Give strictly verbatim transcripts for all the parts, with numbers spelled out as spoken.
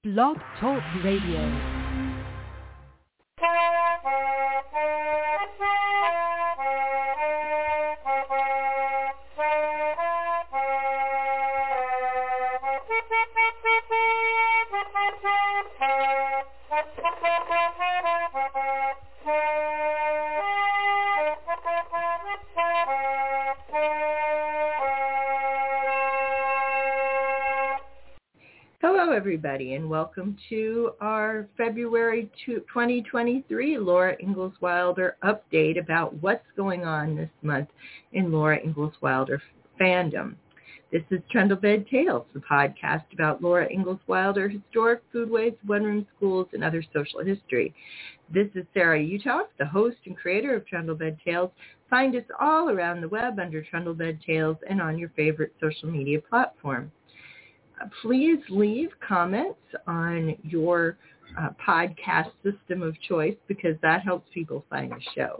Blog Talk Radio. Hello, everybody, and welcome to our February twenty twenty-three Laura Ingalls Wilder update about what's going on this month in Laura Ingalls Wilder fandom. This is Trundlebed Tales, the podcast about Laura Ingalls Wilder, historic foodways, one-room schools, and other social history. This is Sarah Uthoff, the host and creator of Trundlebed Tales. Find us all around the web under Trundlebed Tales and on your favorite social media platform. Please leave comments on your uh, podcast system of choice because that helps people find the show.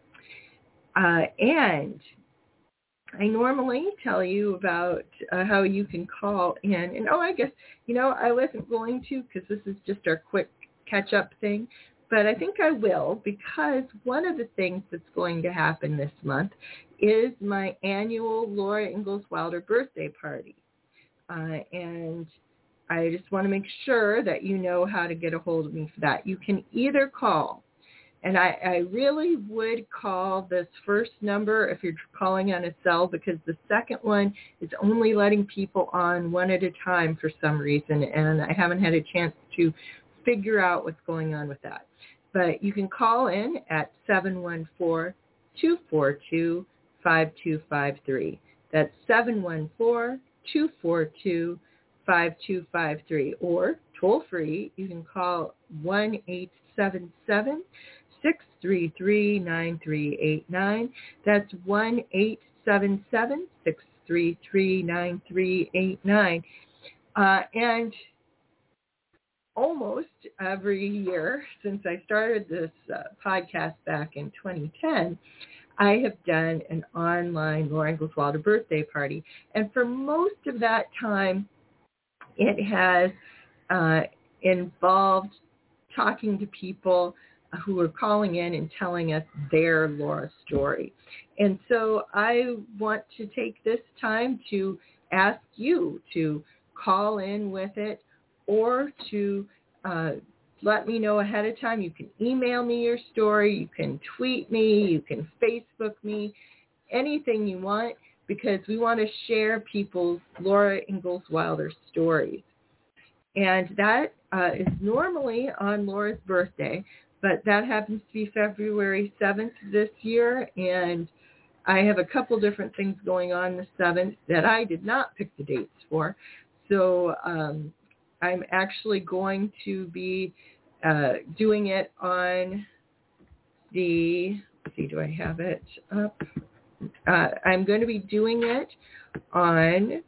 Uh, and I normally tell you about uh, how you can call in. And, oh, I guess, you know, I wasn't going to because this is just our quick catch-up thing. But I think I will because one of the things that's going to happen this month is my annual Laura Ingalls Wilder birthday party. Uh, and I just want to make sure that you know how to get a hold of me for that. You can either call, and I, I really would call this first number if you're calling on a cell because the second one is only letting people on one at a time for some reason, and I haven't had a chance to figure out what's going on with that. But you can call in at seven one four, two four two, five two five three. That's seven one four, two four two, five two five three, or toll free, you can call one eight seven seven, six three three, nine three eight nine. That's one eight seven seven, six three three, nine three eight nine. Uh, and almost every year since I started this uh, podcast back in twenty ten, I have done an online Laura Ingalls Wilder birthday party. And for most of that time, it has uh, involved talking to people who are calling in and telling us their Laura story. And so I want to take this time to ask you to call in with it or to uh, let me know ahead of time. You can email me your story. You can tweet me. You can Facebook me. Anything you want because we want to share people's Laura Ingalls Wilder stories. And that uh, is normally on Laura's birthday, but that happens to be February seventh this year. And I have a couple different things going on the seventh that I did not pick the dates for. So um, I'm actually going to be Uh, doing it on the, let's see, do I have it up? Uh, I'm going to be doing it on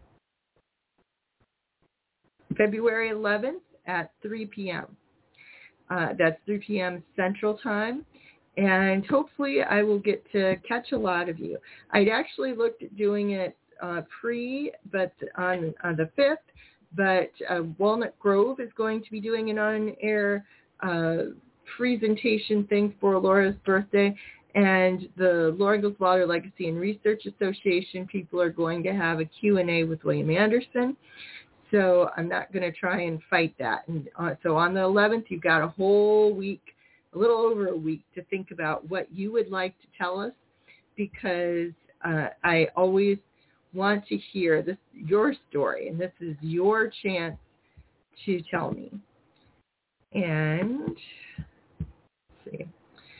February eleventh at three p.m. Uh, that's three p.m. Central Time. And hopefully I will get to catch a lot of you. I'd actually looked at doing it uh, pre, but on, on the fifth. But uh, Walnut Grove is going to be doing an on-air uh, presentation thing for Laura's birthday. And the Laura Ingalls Wilder Legacy and Research Association people are going to have a Q and A with William Anderson. So I'm not going to try and fight that. And uh, so on the eleventh, you've got a whole week, a little over a week, to think about what you would like to tell us because uh, I always want to hear this your story, and this is your chance to tell me. And let's see.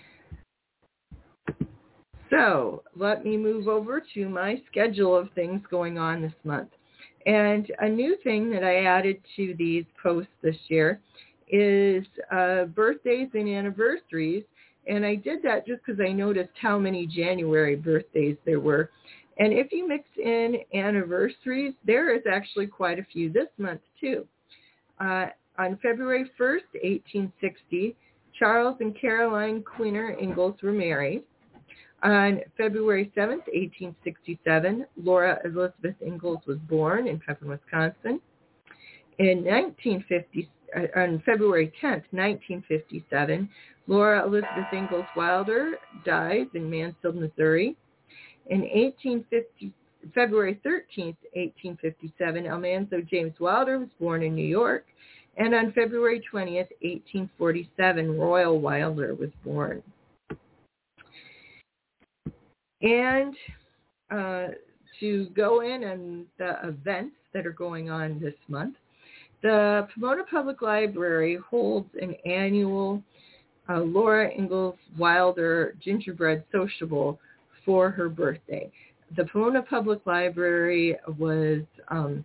So let me move over to my schedule of things going on this month. And a new thing that I added to these posts this year is uh, birthdays and anniversaries. And I did that just because I noticed how many January birthdays there were. And if you mix in anniversaries, there is actually quite a few this month, too. Uh, on February first, eighteen sixty, Charles and Caroline Queener Ingalls were married. On February seventh, eighteen sixty-seven, Laura Elizabeth Ingalls was born in Pepin, Wisconsin. In nineteen fifty, uh, on February tenth, nineteen fifty-seven, Laura Elizabeth Ingalls Wilder dies in Mansfield, Missouri. In eighteen fifty, February thirteenth, eighteen fifty-seven, Almanzo James Wilder was born in New York. And on February twentieth, eighteen forty-seven, Royal Wilder was born. And uh, to go in on the events that are going on this month, the Pomona Public Library holds an annual uh, Laura Ingalls Wilder Gingerbread Sociable for her birthday. The Pomona Public Library was um,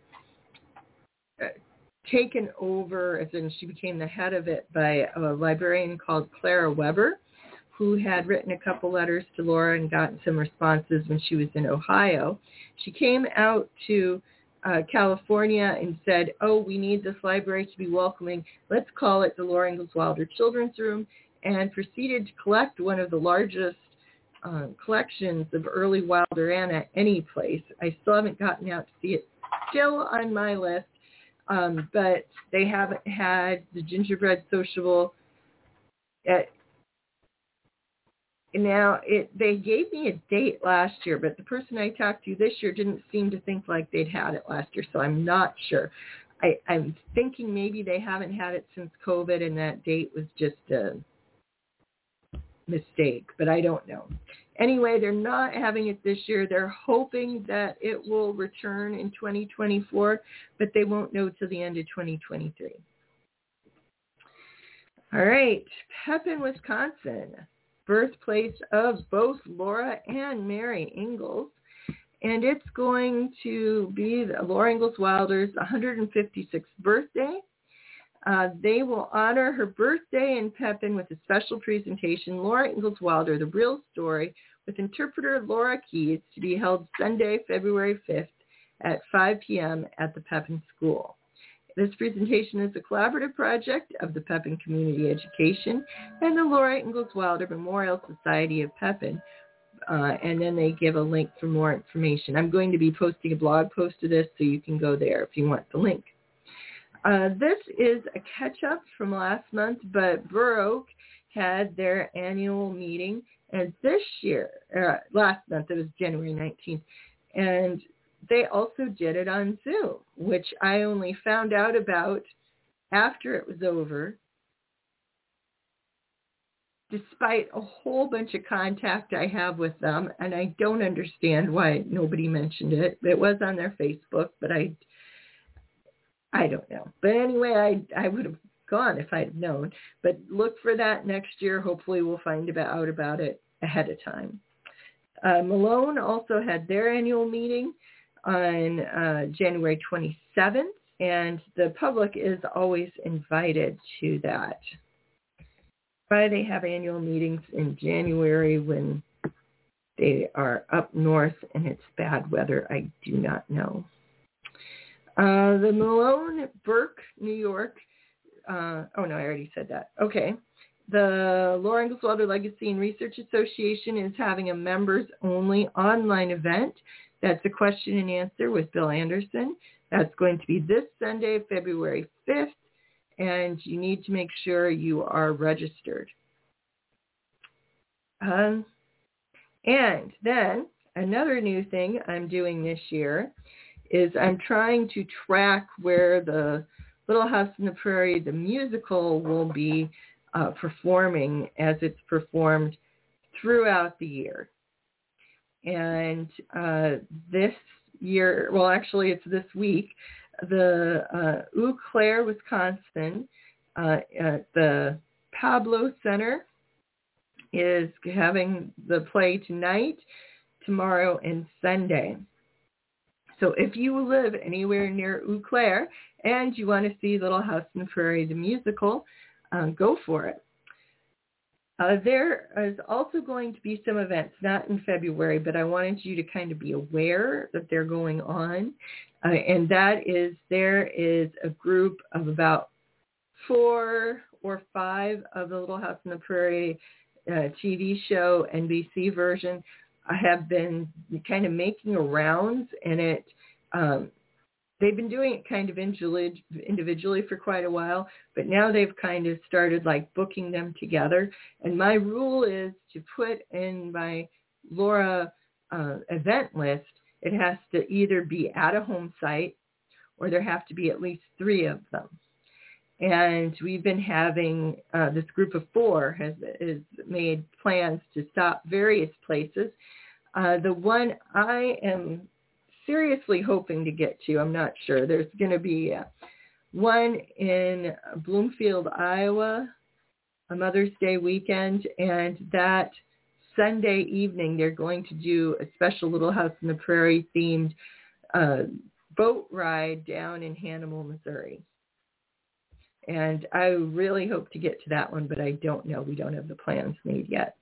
taken over, as in she became the head of it, by a librarian called Clara Weber, who had written a couple letters to Laura and gotten some responses when she was in Ohio. She came out to uh, California and said, oh, we need this library to be welcoming. Let's call it the Laura Ingalls Wilder Children's Room, and proceeded to collect one of the largest uh, collections of early Wilderiana any place. I still haven't gotten out to see it. Still on my list, um, but they haven't had the Gingerbread Sociable at Now, it, they gave me a date last year, but the person I talked to this year didn't seem to think like they'd had it last year, so I'm not sure. I, I'm thinking maybe they haven't had it since COVID and that date was just a mistake, but I don't know. Anyway, they're not having it this year. They're hoping that it will return in twenty twenty-four, but they won't know till the end of twenty twenty-three. All right, Pepin, Wisconsin, birthplace of both Laura and Mary Ingalls. And it's going to be the Laura Ingalls Wilder's one hundred fifty-sixth birthday. Uh, they will honor her birthday in Pepin with a special presentation, Laura Ingalls Wilder, The Real Story, with interpreter Laura Keys, to be held Sunday, February fifth at five p.m. at the Pepin School. This presentation is a collaborative project of the Pepin Community Education and the Laura Ingalls Wilder Memorial Society of Pepin. Uh, and then they give a link for more information. I'm going to be posting a blog post to this, so you can go there if you want the link. Uh, this is a catch-up from last month, but Burr Oak had their annual meeting, and this year, uh, last month, it was January nineteenth, and they also did it on Zoom, which I only found out about after it was over, despite a whole bunch of contact I have with them, and I don't understand why nobody mentioned it. It was on their Facebook, but I I don't know. But anyway, I I would have gone if I'd known. But look for that next year. Hopefully we'll find about, out about it ahead of time. Uh, Malone also had their annual meeting on uh, January twenty-seventh, and the public is always invited to that. Why they have annual meetings in January when they are up north and it's bad weather, I do not know. Uh, the Malone Burke, New York, uh, oh no, I already said that. Okay. The Laura Ingalls Wilder Legacy and Research Association is having a members-only online event. That's a question and answer with Bill Anderson. That's going to be this Sunday, February fifth, and you need to make sure you are registered. Um, and then another new thing I'm doing this year is I'm trying to track where the Little House on the Prairie, the musical, will be uh, performing as it's performed throughout the year. And uh, this year, well, actually it's this week, the uh, Eau Claire, Wisconsin, uh, at the Pablo Center is having the play tonight, tomorrow, and Sunday. So if you live anywhere near Eau Claire and you want to see Little House on the Prairie, the musical, um, go for it. Uh, there is also going to be some events, not in February, but I wanted you to kind of be aware that they're going on. Uh, and that is, there is a group of about four or five of the Little House on the Prairie uh, T V show, N B C version, I have been kind of making a rounds, and it um, they've been doing it kind of individually, individually for quite a while, but now they've kind of started like booking them together. And my rule is to put in my Laura uh, event list, it has to either be at a home site or there have to be at least three of them. And we've been having, uh, this group of four has, has made plans to stop various places. Uh, the one I am seriously hoping to get to, I'm not sure. There's going to be uh, one in Bloomfield, Iowa, a Mother's Day weekend, and that Sunday evening they're going to do a special Little House on the Prairie themed uh, boat ride down in Hannibal, Missouri. And I really hope to get to that one, but I don't know. We don't have the plans made yet.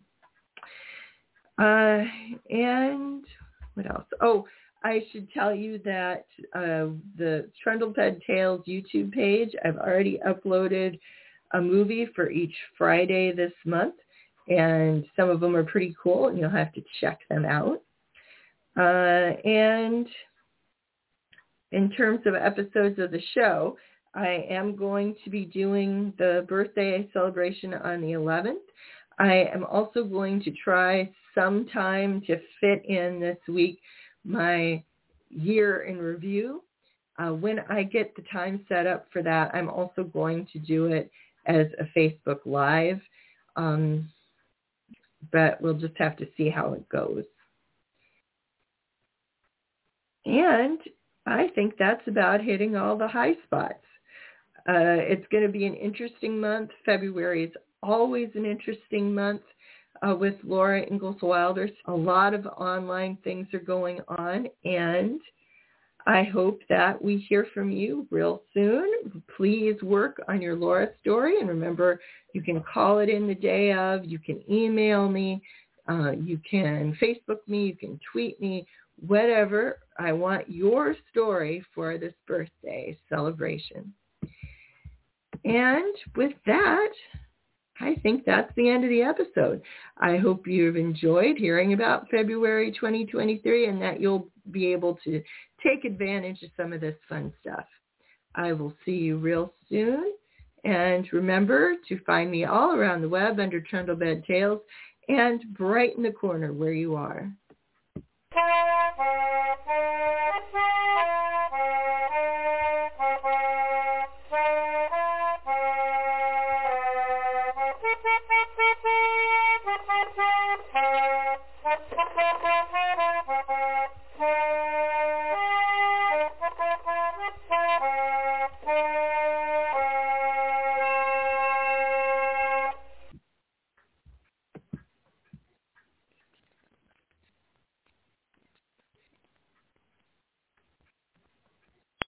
Uh, and what else? Oh, I should tell you that uh, the Trundleped Tales YouTube page, I've already uploaded a movie for each Friday this month, and some of them are pretty cool, and you'll have to check them out. Uh, and in terms of episodes of the show, I am going to be doing the birthday celebration on the eleventh. I am also going to try sometime to fit in this week my year in review. Uh, when I get the time set up for that, I'm also going to do it as a Facebook Live, um, but we'll just have to see how it goes. And I think that's about hitting all the high spots. Uh, it's going to be an interesting month. February is always an interesting month uh, with Laura Ingalls Wilder. A lot of online things are going on, and I hope that we hear from you real soon. Please work on your Laura story, and remember, you can call it in the day of, you can email me, uh, you can Facebook me, you can tweet me, whatever. I want your story for this birthday celebration. And with that, I think that's the end of the episode. I hope you've enjoyed hearing about February twenty twenty-three and that you'll be able to take advantage of some of this fun stuff. I will see you real soon. And remember to find me all around the web under Trundleped Tales and right in the corner where you are.